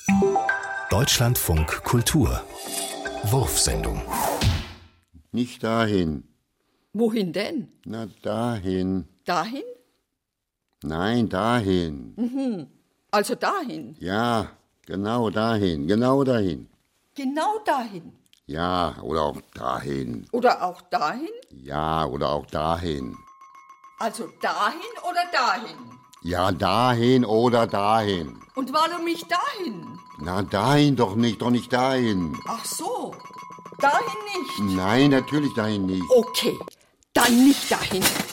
Deutschlandfunk Kultur Wurfsendung. Nicht dahin. Wohin denn? Na, dahin. Dahin? Nein, dahin. Also dahin. Ja, genau dahin. Genau dahin. Genau dahin. Ja, oder auch dahin. Oder auch dahin? Ja, oder auch dahin. Also dahin oder dahin? Ja, dahin oder dahin. Und warum nicht dahin? Na, dahin doch nicht dahin. Ach so, dahin nicht. Nein, natürlich dahin nicht. Okay, dann nicht dahin.